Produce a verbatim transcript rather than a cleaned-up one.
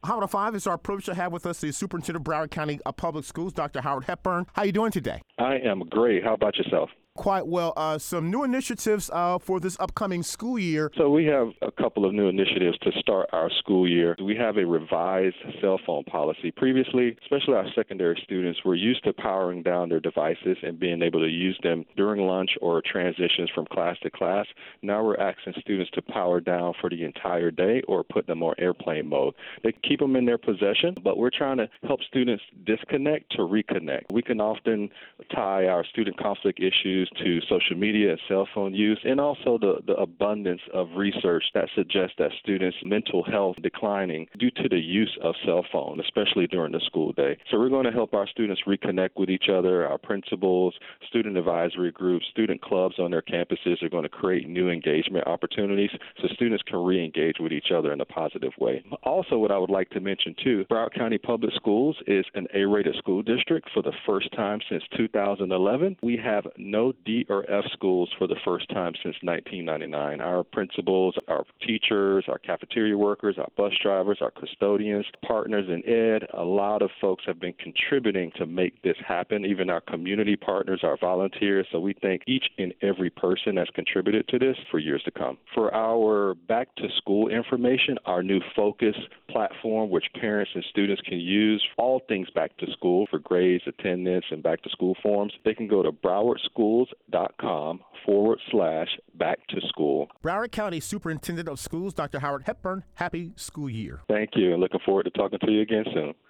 Howard at five, it's our privilege to have with us the Superintendent of Broward County uh, Public Schools, Doctor Howard Hepburn. How are you doing today? I am great. How about yourself? Quite well. Uh, some new initiatives uh, for this upcoming school year. So we have a couple of new initiatives to start our school year. We have a revised cell phone policy. Previously, especially our secondary students, were used to powering down their devices and being able to use them during lunch or transitions from class to class. Now we're asking students to power down for the entire day or put them on airplane mode. They can keep them in their possession, but we're trying to help students disconnect to reconnect. We can often tie our student conflict issues to social media and cell phone use, and also the, the abundance of research that suggests that students' mental health declining due to the use of cell phone, especially during the school day. So we're going to help our students reconnect with each other. Our principals, student advisory groups, student clubs on their campuses are going to create new engagement opportunities so students can re-engage with each other in a positive way. Also, what I would like to mention, too, Broward County Public Schools is an A-rated school district for the first time since two thousand eleven. We have no D or F schools for the first time since nineteen ninety-nine. Our principals, our teachers, our cafeteria workers, our bus drivers, our custodians, partners in ed, a lot of folks have been contributing to make this happen, even our community partners, our volunteers. So we thank each and every person that's contributed to this for years to come. For our back to school information, our new Focus platform, which parents and students can use, all things back to school for grades, attendance, and back to school forms, they can go to browardschools.com forward slash back to school. Broward County Superintendent of Schools, Doctor Howard Hepburn, happy school year. Thank you, and looking forward to talking to you again soon.